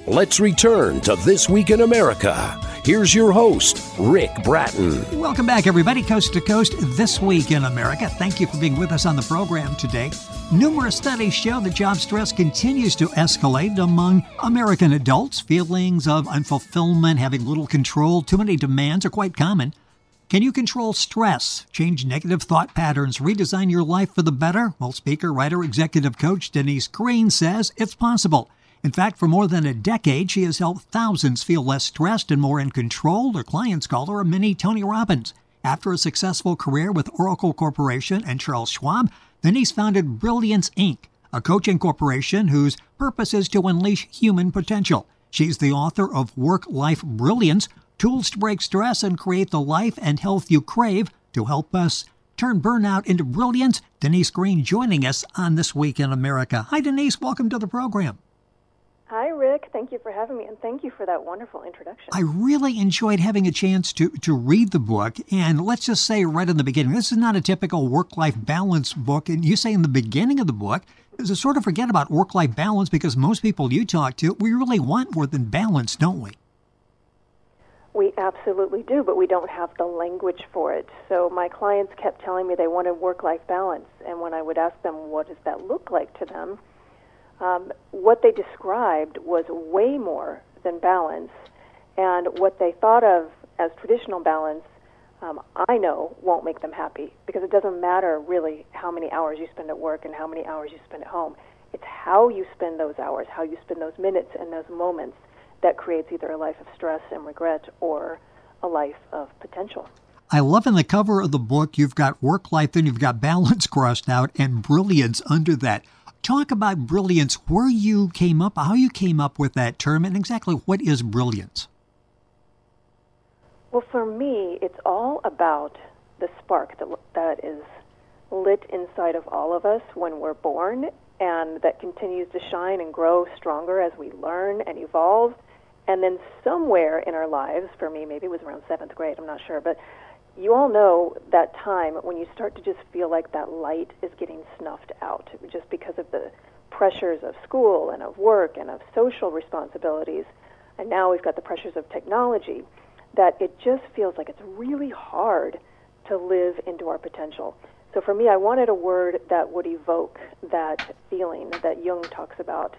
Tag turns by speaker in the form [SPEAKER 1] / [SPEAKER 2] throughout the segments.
[SPEAKER 1] Let's return to This Week in America. Here's your host, Rick Bratton.
[SPEAKER 2] Welcome back, everybody, coast to coast, This Week in America. Thank you for being with us on the program today. Numerous studies show that job stress continues to escalate among American adults. Feelings of unfulfillment, having little control, too many demands are quite common. Can you control stress, change negative thought patterns, redesign your life for the better? Well, speaker, writer, executive coach Denise Green says it's possible. In fact, for more than a decade, she has helped thousands feel less stressed and more in control. Her clients call her a mini Tony Robbins. After a successful career with Oracle Corporation and Charles Schwab, Denise founded Brilliance, Inc., a coaching corporation whose purpose is to unleash human potential. She's the author of Work-Life Brilliance, Tools to Break Stress and Create the Life and Health You Crave. To help us turn burnout into brilliance, Denise Green joining us on This Week in America. Hi, Denise. Welcome to the program.
[SPEAKER 3] Hi, Rick. Thank you for having me, and thank you for that wonderful introduction.
[SPEAKER 2] I really enjoyed having a chance to read the book, and let's just say right in the beginning, this is not a typical work-life balance book, and you say in the beginning of the book, is to sort of forget about work-life balance because most people you talk to, we really want more than balance, don't we?
[SPEAKER 3] We absolutely do, but we don't have the language for it. So my clients kept telling me they wanted work-life balance, and when I would ask them what does that look like to them, what they described was way more than balance, and what they thought of as traditional balance, I know won't make them happy, because it doesn't matter really how many hours you spend at work and how many hours you spend at home. It's how you spend those hours, how you spend those minutes and those moments that creates either a life of stress and regret or a life of potential.
[SPEAKER 2] I love in the cover of the book, you've got work-life, then you've got balance crossed out, and brilliance under that. Talk about brilliance, where you came up, how you came up with that term, and exactly what is brilliance?
[SPEAKER 3] Well, for me, it's all about the spark that is lit inside of all of us when we're born, and that continues to shine and grow stronger as we learn and evolve. And then somewhere in our lives, for me, maybe it was around 7th grade, I'm not sure, but you all know that time when you start to just feel like that light is getting snuffed out just because of the pressures of school and of work and of social responsibilities. And now we've got the pressures of technology, that it just feels like it's really hard to live into our potential. So for me, I wanted a word that would evoke that feeling that Jung talks about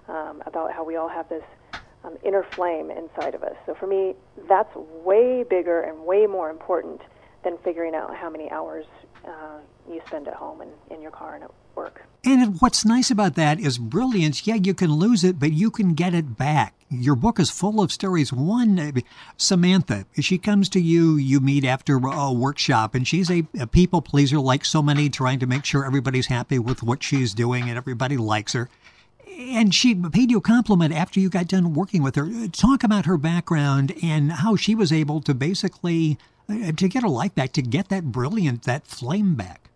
[SPEAKER 3] how we all have this inner flame inside of us. So for me, that's way bigger and way more important than figuring out how many hours you spend at home and in your car and at work.
[SPEAKER 2] And what's nice about that is brilliance. Yeah, you can lose it, but you can get it back. Your book is full of stories. One, Samantha, she comes to you, you meet after a workshop, and she's a people pleaser like so many, trying to make sure everybody's happy with what she's doing and everybody likes her. And she paid you a compliment after you got done working with her. Talk about her background and how she was able to basically, to get her life back, to get that brilliant, that flame back.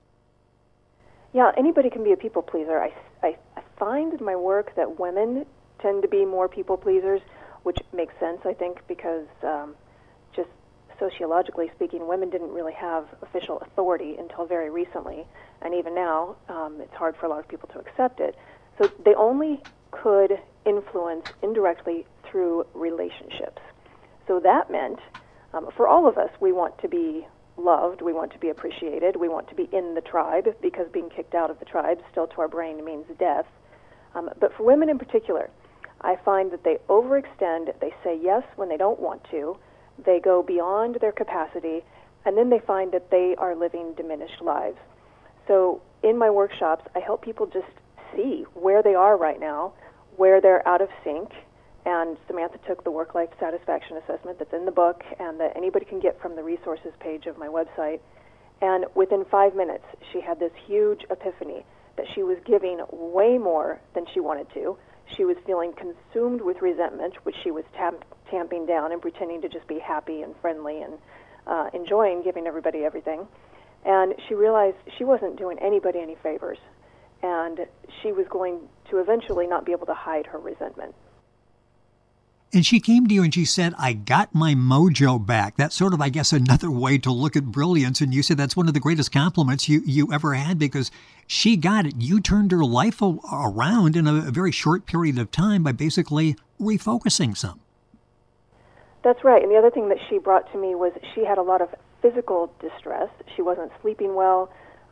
[SPEAKER 3] Yeah, anybody can be a people pleaser. I find in my work that women tend to be more people pleasers, which makes sense, I think, because just sociologically speaking, women didn't really have official authority until very recently. And even now, it's hard for a lot of people to accept it. So they only could influence indirectly through relationships. So that meant, for all of us, we want to be loved, we want to be appreciated, we want to be in the tribe, because being kicked out of the tribe still to our brain means death. But for women in particular, I find that they overextend, they say yes when they don't want to, they go beyond their capacity, and then they find that they are living diminished lives. So in my workshops, I help people just see where they are right now, where they're out of sync. And Samantha took the work-life satisfaction assessment that's in the book and that anybody can get from the resources page of my website. And within 5 minutes, she had this huge epiphany that she was giving way more than she wanted to. She was feeling consumed with resentment, which she was tamping down and pretending to just be happy and friendly and enjoying giving everybody everything. And she realized she wasn't doing anybody any favors, and she was going to eventually not be able to hide her resentment.
[SPEAKER 2] And she came to you and she said, I got my mojo back. That's sort of, I guess, another way to look at brilliance. And you said that's one of the greatest compliments you ever had because she got it. You turned her life around in a very short period of time by basically refocusing some.
[SPEAKER 3] That's right. And the other thing that she brought to me was she had a lot of physical distress. She wasn't sleeping well,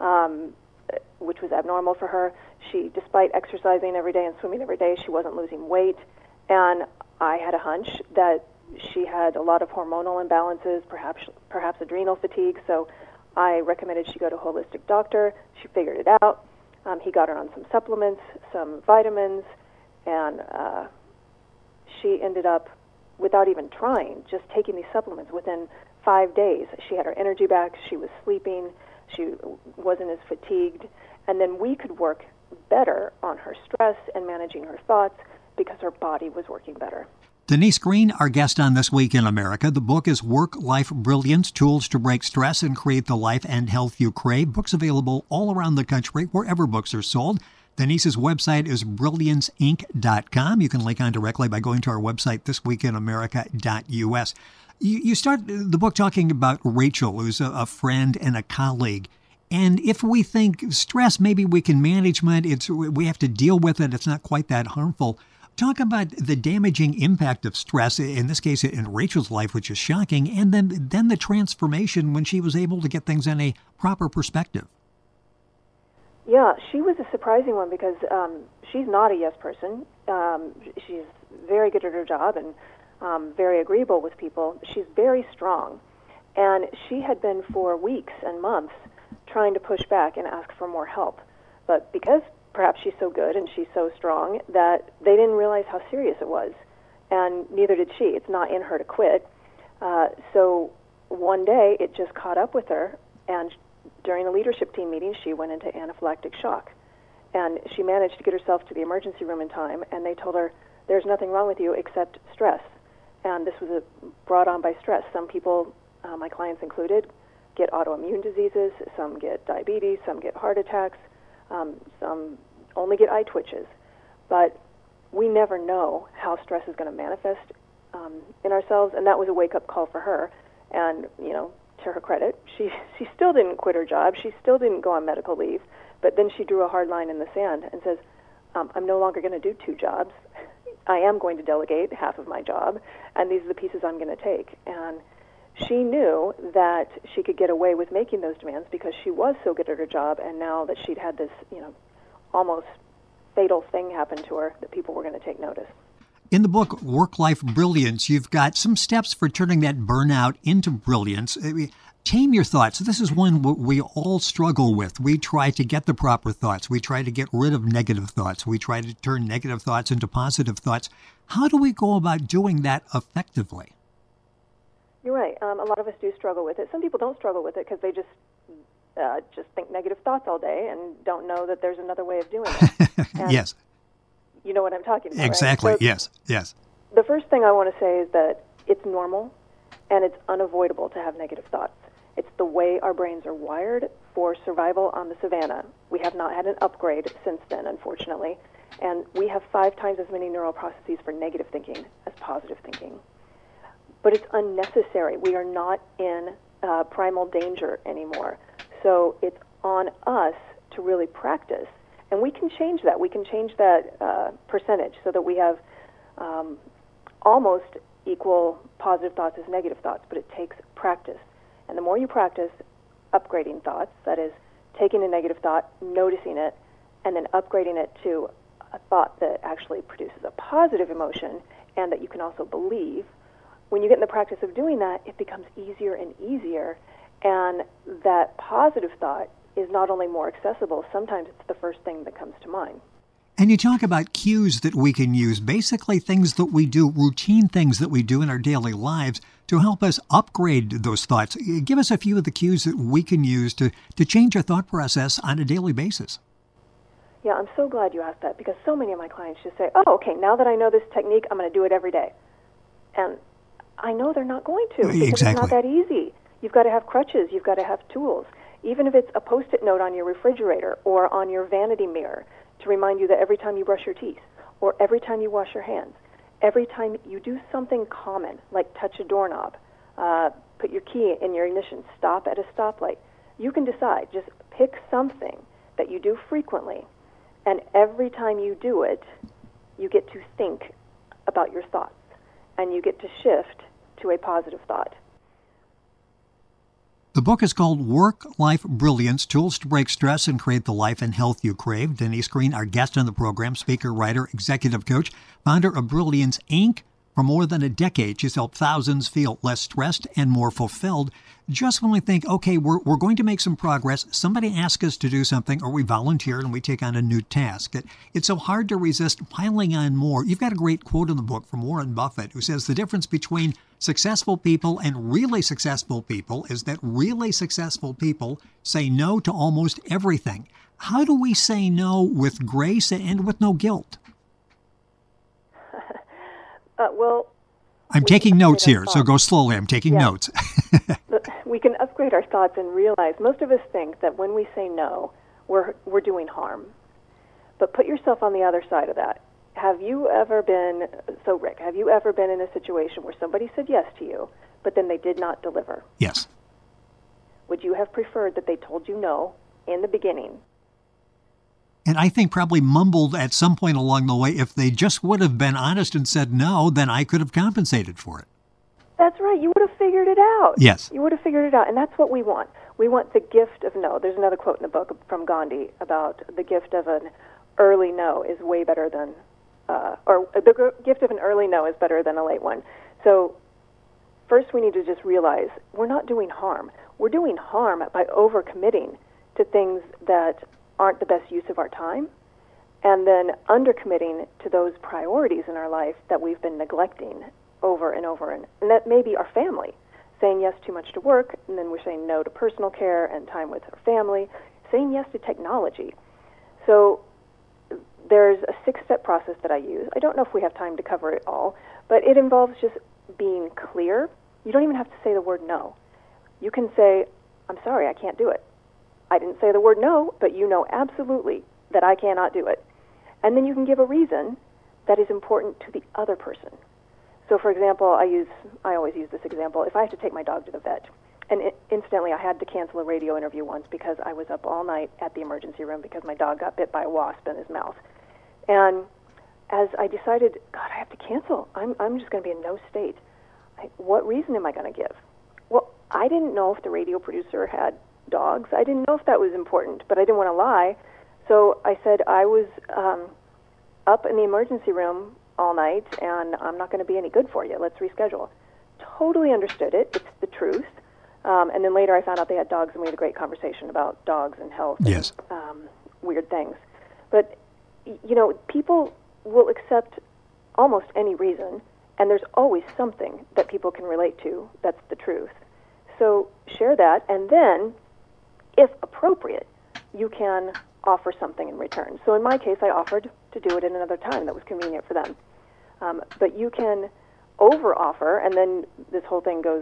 [SPEAKER 3] which was abnormal for her. Despite exercising every day and swimming every day, she wasn't losing weight. And I had a hunch that she had a lot of hormonal imbalances, perhaps adrenal fatigue. So I recommended she go to a holistic doctor. She figured it out. He got her on some supplements, some vitamins, and she ended up, without even trying, just taking these supplements. Within 5 days, she had her energy back. She was sleeping. She wasn't as fatigued. And then we could work better on her stress and managing her thoughts because her body was working better.
[SPEAKER 2] Denise Green, our guest on This Week in America. The book is Work-Life Brilliance, Tools to Break Stress and Create the Life and Health You Crave. Books available all around the country, wherever books are sold. Denise's website is brillianceinc.com. You can link on directly by going to our website, thisweekinamerica.us. You start the book talking about Rachel, who's a friend and a colleague. And if we think stress, maybe we can manage it, we have to deal with it, it's not quite that harmful. Talk about the damaging impact of stress, in this case in Rachel's life, which is shocking, and then the transformation when she was able to get things in a proper perspective.
[SPEAKER 3] Yeah, she was a surprising one because she's not a yes person. She's very good at her job and very agreeable with people. She's very strong. And she had been for weeks and months trying to push back and ask for more help. But because perhaps she's so good and she's so strong that they didn't realize how serious it was. And neither did she. It's not in her to quit. So one day it just caught up with her, and during a leadership team meeting she went into anaphylactic shock. And she managed to get herself to the emergency room in time, and they told her, there's nothing wrong with you except stress. And this was brought on by stress. Some people, my clients included, get autoimmune diseases, some get diabetes, some get heart attacks, some only get eye twitches. But we never know how stress is going to manifest in ourselves, and that was a wake-up call for her. And, you know, to her credit, she still didn't quit her job. She still didn't go on medical leave. But then she drew a hard line in the sand and says, I'm no longer going to do 2 jobs. I am going to delegate half of my job, and these are the pieces I'm going to take. And she knew that she could get away with making those demands because she was so good at her job, and now that she'd had this, almost fatal thing happen to her, that people were going to take notice.
[SPEAKER 2] In the book, Work-Life Brilliance, you've got some steps for turning that burnout into brilliance. Tame your thoughts. This is one we all struggle with. We try to get the proper thoughts. We try to get rid of negative thoughts. We try to turn negative thoughts into positive thoughts. How do we go about doing that effectively?
[SPEAKER 3] You're right. A lot of us do struggle with it. Some people don't struggle with it because they just think negative thoughts all day and don't know that there's another way of doing it.
[SPEAKER 2] Yes.
[SPEAKER 3] You know what I'm talking about,
[SPEAKER 2] exactly.
[SPEAKER 3] Right?
[SPEAKER 2] So yes.
[SPEAKER 3] The first thing I want to say is that it's normal and it's unavoidable to have negative thoughts. It's the way our brains are wired for survival on the savannah. We have not had an upgrade since then, unfortunately, and we have 5 times as many neural processes for negative thinking as positive thinking. But it's unnecessary. We are not in primal danger anymore. So it's on us to really practice. And we can change that. We can change that percentage so that we have almost equal positive thoughts as negative thoughts, but it takes practice. And the more you practice upgrading thoughts, that is, taking a negative thought, noticing it, and then upgrading it to a thought that actually produces a positive emotion and that you can also believe, when you get in the practice of doing that, it becomes easier and easier, and that positive thought is not only more accessible, sometimes it's the first thing that comes to mind.
[SPEAKER 2] And you talk about cues that we can use, basically things that we do, routine things that we do in our daily lives to help us upgrade those thoughts. Give us a few of the cues that we can use to change our thought process on a daily basis.
[SPEAKER 3] Yeah, I'm so glad you asked that because so many of my clients just say, oh, okay, now that I know this technique, I'm going to do it every day. And I know they're not going to because
[SPEAKER 2] Exactly.
[SPEAKER 3] It's not that easy. You've got to have crutches. You've got to have tools. Even if it's a Post-it note on your refrigerator or on your vanity mirror to remind you that every time you brush your teeth or every time you wash your hands, every time you do something common, like touch a doorknob, put your key in your ignition, stop at a stoplight, you can decide. Just pick something that you do frequently, and every time you do it, you get to think about your thoughts, and you get to shift to a positive thought.
[SPEAKER 2] The book is called Work-Life Brilliance, Tools to Break Stress and Create the Life and Health You Crave. Denise Green, our guest on the program, speaker, writer, executive coach, founder of Brilliance, Inc. For more than a decade, she's helped thousands feel less stressed and more fulfilled. Just when we think, okay, we're going to make some progress, somebody asks us to do something, or we volunteer and we take on a new task. It's so hard to resist piling on more. You've got a great quote in the book from Warren Buffett, who says the difference between successful people and really successful people is that really successful people say no to almost everything. How do we say no with grace and with no guilt?
[SPEAKER 3] Well,
[SPEAKER 2] I'm taking notes here, so go slowly. I'm taking notes.
[SPEAKER 3] We can upgrade our thoughts and realize most of us think that when we say no, we're doing harm. But put yourself on the other side of that. Have you ever been, so Rick, have you ever been in a situation where somebody said yes to you, but then they did not deliver?
[SPEAKER 2] Yes.
[SPEAKER 3] Would you have preferred that they told you no in the beginning?
[SPEAKER 2] And I think probably mumbled at some point along the way, if they just would have been honest and said no, then I could have compensated for it.
[SPEAKER 3] That's right. You would have figured it out.
[SPEAKER 2] Yes.
[SPEAKER 3] You would have figured it out. And that's what we want. We want the gift of no. There's another quote in the book from Gandhi about the gift of an early no is way better than, or the gift of an early no is better than a late one. So first we need to just realize we're not doing harm. We're doing harm by overcommitting to things that aren't the best use of our time, and then undercommitting to those priorities in our life that we've been neglecting over and over. And that may be our family, saying yes too much to work, and then we're saying no to personal care and time with our family, saying yes to technology. So there's a 6-step process that I use. I don't know if we have time to cover it all, but it involves just being clear. You don't even have to say the word no. You can say, I'm sorry, I can't do it. I didn't say the word no, but you know absolutely that I cannot do it. And then you can give a reason that is important to the other person. So, for example, I always use this example. If I have to take my dog to the vet, and incidentally, I had to cancel a radio interview once because I was up all night at the emergency room because my dog got bit by a wasp in his mouth. And as I decided, God, I have to cancel. I'm just going to be in no state. What reason am I going to give? Well, I didn't know if the radio producer had dogs. I didn't know if that was important, but I didn't want to lie. So I said I was up in the emergency room all night, and I'm not going to be any good for you. Let's reschedule. Totally understood it. It's the truth. And then later I found out they had dogs, and we had a great conversation about dogs and health
[SPEAKER 2] yes.
[SPEAKER 3] and weird things. But, you know, people will accept almost any reason, and there's always something that people can relate to that's the truth. So share that, and then, if appropriate, you can offer something in return. So in my case, I offered to do it at another time that was convenient for them. But you can over-offer, and then this whole thing goes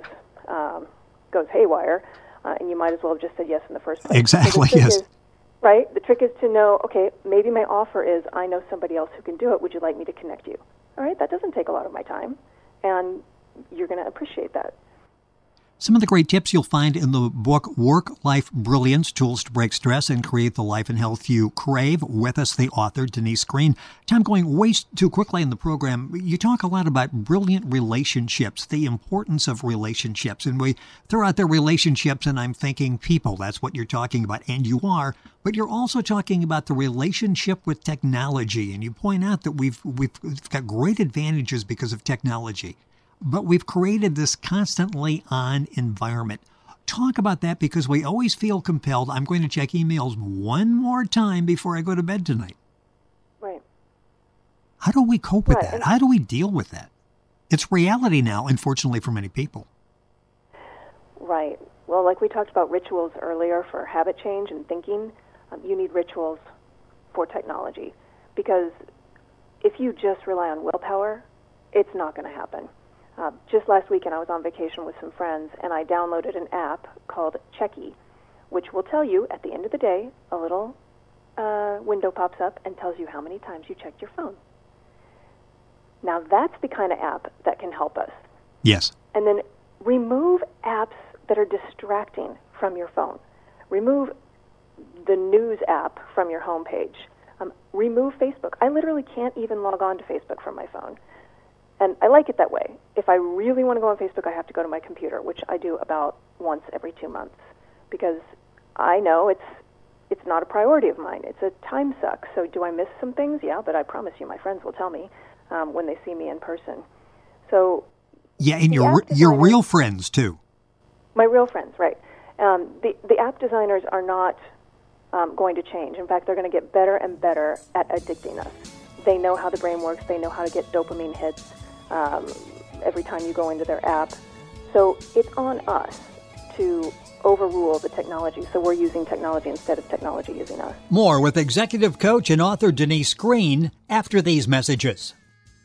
[SPEAKER 3] haywire, and you might as well have just said yes in the first place.
[SPEAKER 2] Exactly,
[SPEAKER 3] so
[SPEAKER 2] yes.
[SPEAKER 3] Right? The trick is to know, okay, maybe my offer is I know somebody else who can do it. Would you like me to connect you? All right, that doesn't take a lot of my time, and you're going to appreciate that.
[SPEAKER 2] Some of the great tips you'll find in the book, Work-Life Brilliance, Tools to Break Stress and Create the Life and Health You Crave. With us, the author, Denise Green. Time going way too quickly in the program. You talk a lot about brilliant relationships, the importance of relationships. And we throw out the relationships, and I'm thinking people. That's what you're talking about, and you are. But you're also talking about the relationship with technology. And you point out that we've got great advantages because of technology. But we've created this constantly on environment. Talk about that, because we always feel compelled. I'm going to check emails one more time before I go to bed tonight.
[SPEAKER 3] Right.
[SPEAKER 2] How do we cope with that? How do we deal with that? It's reality now, unfortunately, for many people.
[SPEAKER 3] Right. Well, like we talked about rituals earlier for habit change and thinking, you need rituals for technology. Because if you just rely on willpower, it's not going to happen. Just last weekend, I was on vacation with some friends, and I downloaded an app called Checky, which will tell you at the end of the day, a little window pops up and tells you how many times you checked your phone. Now, that's the kind of app that can help us.
[SPEAKER 2] Yes.
[SPEAKER 3] And then remove apps that are distracting from your phone. Remove the news app from your homepage. Remove Facebook. I literally can't even log on to Facebook from my phone. And I like it that way. If I really want to go on Facebook, I have to go to my computer, which I do about once every 2 months, because I know it's not a priority of mine. It's a time suck. So do I miss some things? Yeah, but I promise you my friends will tell me when they see me in person. So
[SPEAKER 2] yeah, and your real friends, too.
[SPEAKER 3] My real friends, right. The app designers are not going to change. In fact, they're going to get better and better at addicting us. They know how the brain works. They know how to get dopamine hits every time you go into their app. So it's on us to overrule the technology. So we're using technology instead of technology using us.
[SPEAKER 2] More with executive coach and author Denise Green after these messages.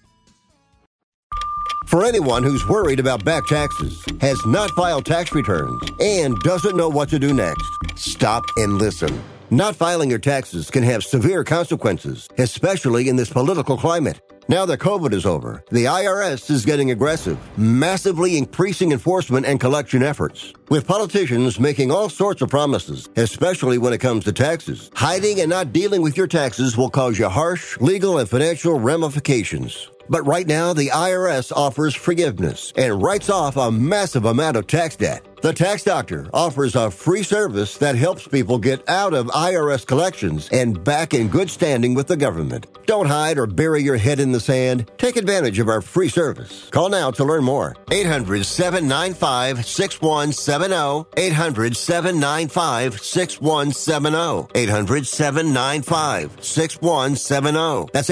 [SPEAKER 4] For anyone who's worried about back taxes, has not filed tax returns, and doesn't know what to do next, stop and listen. Not filing your taxes can have severe consequences, especially in this political climate. Now that COVID is over, the IRS is getting aggressive, massively increasing enforcement and collection efforts. With politicians making all sorts of promises, especially when it comes to taxes, hiding and not dealing with your taxes will cause you harsh legal and financial ramifications. But right now, the IRS offers forgiveness and writes off a massive amount of tax debt. The Tax Doctor offers a free service that helps people get out of IRS collections and back in good standing with the government. Don't hide or bury your head in the sand. Take advantage of our free service. Call now to learn more. 800-795-6170. 800-795-6170. 800-795-6170. That's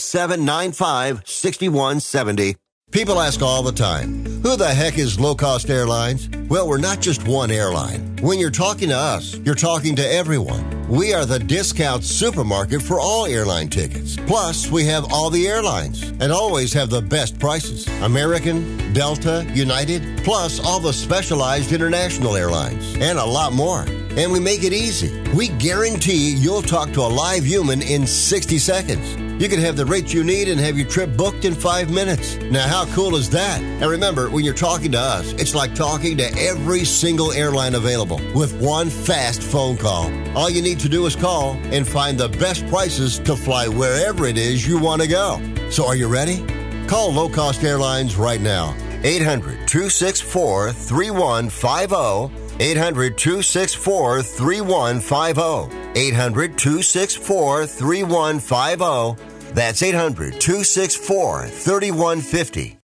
[SPEAKER 4] 800-795-6170. People ask all the time, who the heck is Low Cost Airlines? Well, we're not just one airline. When you're talking to us, you're talking to everyone. We are the discount supermarket for all airline tickets. Plus, we have all the airlines and always have the best prices. American, Delta, United, plus all the specialized international airlines and a lot more. And we make it easy. We guarantee you'll talk to a live human in 60 seconds. You can have the rates you need and have your trip booked in 5 minutes. Now, how cool is that? And remember, when you're talking to us, it's like talking to every single airline available with one fast phone call. All you need to do is call and find the best prices to fly wherever it is you want to go. So are you ready? Call Low Cost Airlines right now. 800-264-3150. 800-264-3150. 800-264-3150. That's 800-264-3150.